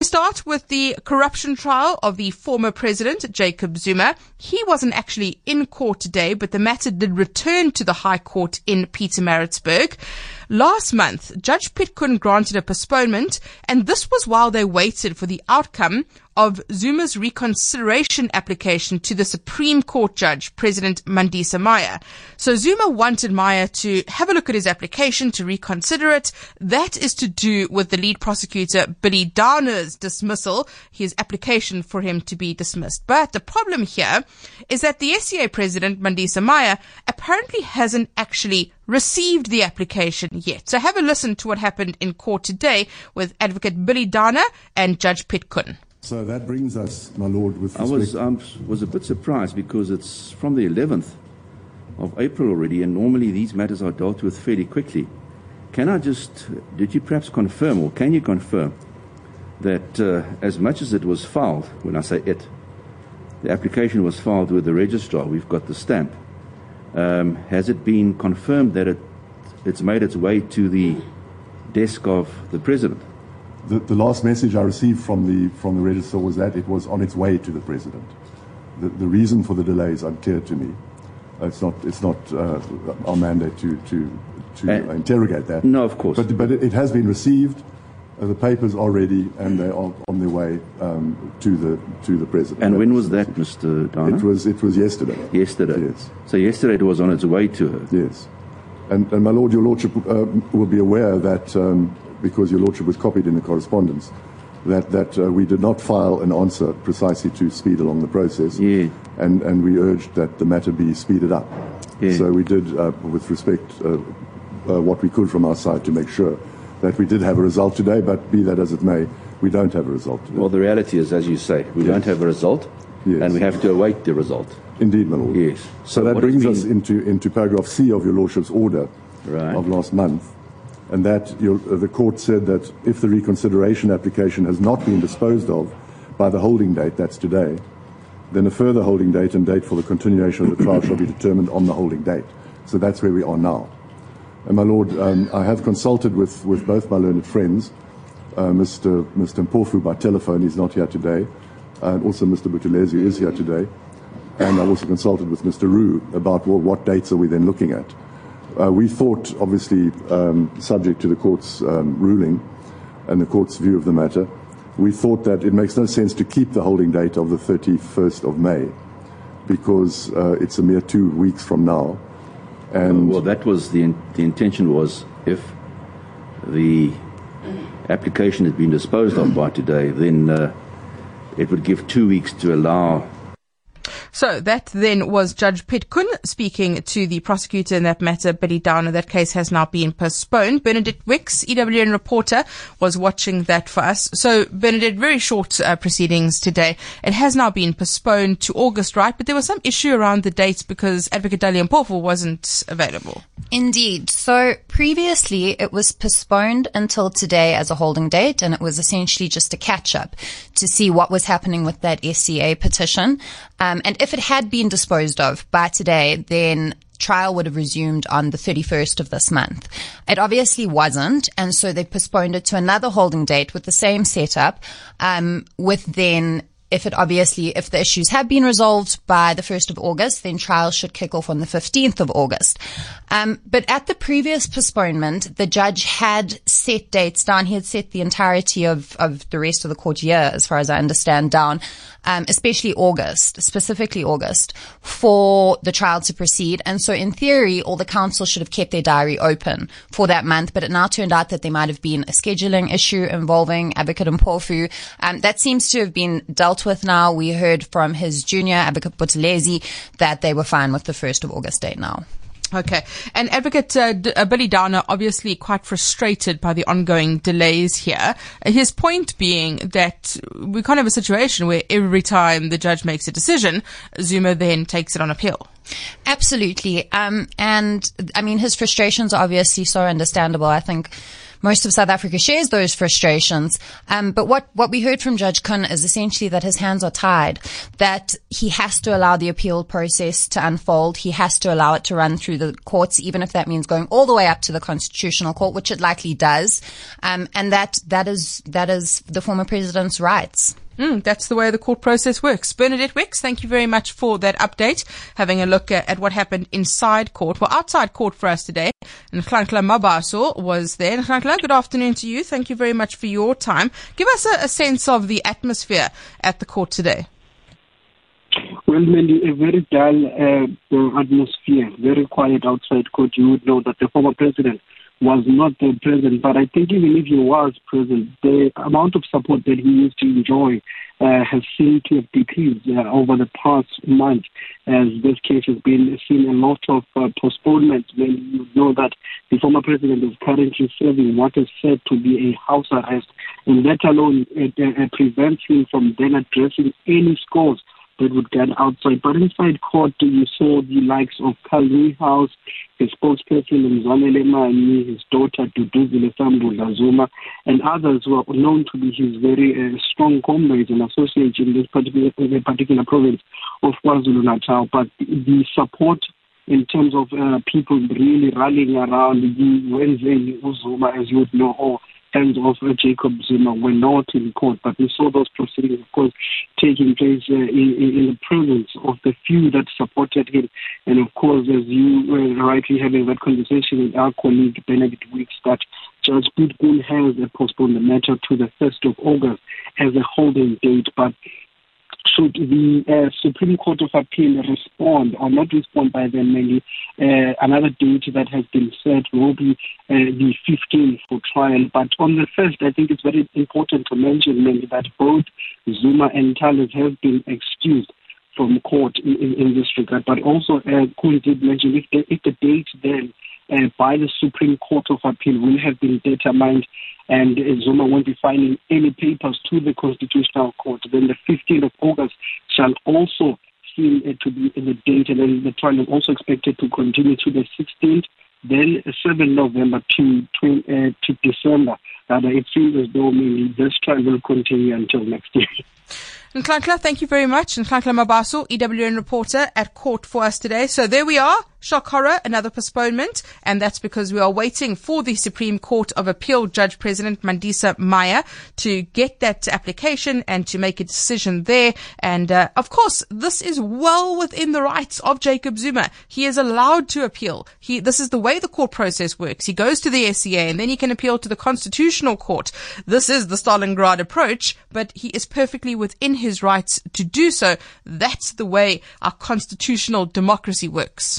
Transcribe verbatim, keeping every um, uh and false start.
start with the corruption trial of the former president, Jacob Zuma. He wasn't actually in court today, but the matter did return to the High Court in Pietermaritzburg. Last month, Judge Pitkun granted a postponement, and this was while they waited for the outcome of Zuma's reconsideration application to the Supreme Court judge, President Mandisa Maya. So Zuma wanted Maya to have a look at his application to reconsider it. That is to do with the lead prosecutor, Billy Downer's dismissal, his application for him to be dismissed. But the problem here is that the S C A president, Mandisa Maya, apparently hasn't actually received the application yet. So have a listen to what happened in court today with Advocate Billy Downer and Judge Pitkun. So that brings us, my Lord, with respect... I was, um, was a bit surprised because it's from the eleventh of April already, and normally these matters are dealt with fairly quickly. Can I just, did you perhaps confirm, or can you confirm, that uh, as much as it was filed, when I say it, the application was filed with the registrar, we've got the stamp, um, has it been confirmed that it, it's made its way to the desk of the President? The, the last message I received from the from the register was that it was on its way to the President. The, the reason for the delay is unclear to me. It's not it's not uh, our mandate to to, to uh, interrogate that. No, of course. But but it has been received. Uh, the papers are ready, and they are on their way um, to the to the President. And when was that, Mister Downer? It was it was yesterday. Yesterday. Yes. So yesterday it was on its way to her. Yes. And, and my Lord, your Lordship uh, will be aware that. Um, because your Lordship was copied in the correspondence, that, that uh, we did not file an answer precisely to speed along the process, yeah. and, and we urged that the matter be speeded up. Yeah. So we did, uh, with respect, uh, uh, what we could from our side to make sure that we did have a result today, but be that as it may, we don't have a result today. Well, the reality is, as you say, we yes. don't have a result, yes. and we have to await the result. Indeed, my Lord. Yes. So, so that brings us into, into paragraph C of your Lordship's order right. of last month. And that your, uh, the court said that if the reconsideration application has not been disposed of by the holding date, that's today, then a further holding date and date for the continuation of the trial shall be determined on the holding date. So that's where we are now. And my Lord, um, I have consulted with, with both my learned friends, uh, Mister Mister Mpofu by telephone, he's not here today, and also Mister Buthelezi is here today, and I've also consulted with Mister Roo about well, what dates are we then looking at. Uh, we thought, obviously, um, subject to the court's um, ruling and the court's view of the matter, we thought that it makes no sense to keep the holding date of the thirty-first of May because uh, it's a mere two weeks from now. And well, that was the, in- the intention was if the application had been disposed of by today, then uh, it would give two weeks to allow. So that then was Judge Pitkun speaking to the prosecutor in that matter, Billy Downer. That case has now been postponed. Bernadette Wicks, E W N reporter, was watching that for us. So, Bernadette, very short uh, proceedings today. It has now been postponed to August, right? But there was some issue around the dates because Advocate Dali Mpofu wasn't available. Indeed. So previously it was postponed until today as a holding date, and it was essentially just a catch-up to see what was happening with that S C A petition. Um, and if it had been disposed of by today, then trial would have resumed on the thirty-first of this month. It obviously wasn't, and so they postponed it to another holding date with the same setup, um, with then If it obviously, if the issues have been resolved by the first of August, then trials should kick off on the fifteenth of August. Um, but at the previous postponement, the judge had set dates down. He had set the entirety of, of the rest of the court year, as far as I understand, down, um, especially August, specifically August, for the trial to proceed. And so in theory, all the counsel should have kept their diary open for that month. But it now turned out that there might have been a scheduling issue involving Advocate Mpofu. Um, that seems to have been dealt with now. We heard from his junior, Advocate Buthelezi, that they were fine with the first of August date now. Okay. And Advocate uh, D- uh, Billy Downer, obviously quite frustrated by the ongoing delays here. Uh, his point being that we can't have a situation where every time the judge makes a decision, Zuma then takes it on appeal. Absolutely. Um, and I mean, his frustrations are obviously so understandable. I think most of South Africa shares those frustrations. Um, but what, what we heard from Judge Kun is essentially that his hands are tied, that he has to allow the appeal process to unfold. He has to allow it to run through the courts, even if that means going all the way up to the Constitutional Court, which it likely does. Um, and that, that is, that is the former president's rights. Mm, that's the way the court process works. Bernadette Wicks, thank you very much for that update. Having a look at, at what happened inside court. Well, outside court for us today, Nhlanhla Mabaso was there. Nhlanhla, good afternoon to you. Thank you very much for your time. Give us a, a sense of the atmosphere at the court today. Well, Mandy, a very dull uh, atmosphere, very quiet outside court. You would know that the former president was not the president, but I think even if he was present, the amount of support that he used to enjoy uh, has seemed to have decreased uh, over the past month, as this case has been seen a lot of uh, postponements. When you know that the former president is currently serving what is said to be a house arrest, and that alone it, uh, prevents him from then addressing any scores that would get outside. But inside court, you saw the likes of Carl Niehaus, his spokesperson Mzwanele Mani, his daughter Duduzile Sambula Zuma, and others who are known to be his very uh, strong comrades and associates in this particular, uh, particular province of KwaZulu-Natal. But the support in terms of uh, people really rallying around the Wednesday Zuma, as you would know, or hands of uh, Jacob Zuma, were not in court. But we saw those proceedings, of course, taking place uh, in, in the presence of the few that supported him. And of course, as you were rightly having that conversation with our colleague Benedict Weeks, that Judge Pitkun has postponed the matter to the first of August as a holding date. But should the uh, Supreme Court of Appeal respond or not respond by then, maybe uh, another date that has been set will be uh, the fifteenth for trial. But on the first, I think it's very important to mention, maybe, that both Zuma and Talis have been excused from court in, in, in this regard. But also, uh, Kun did mention if the, if the date then uh, by the Supreme Court of Appeal will have been determined, and uh, Zuma won't be filing any papers to the Constitutional Court, then the fifteenth of August shall also seem uh, to be the date, and then the trial is also expected to continue to the sixteenth, then seventh of November to, to, uh, to December. Uh, it seems as though maybe this trial will continue until next year. Nhlanhla, thank you very much. Nhlanhla Mabaso, E W N reporter at court for us today. So there we are. Shock horror, another postponement, and that's because we are waiting for the Supreme Court of Appeal Judge President Mandisa Maya to get that application and to make a decision there. And uh, of course, this is well within the rights of Jacob Zuma. He is allowed to appeal. He, this is the way the court process works. He goes to the S C A and then he can appeal to the Constitutional Court. This is the Stalingrad approach, but he is perfectly within his rights to do so. That's the way our constitutional democracy works.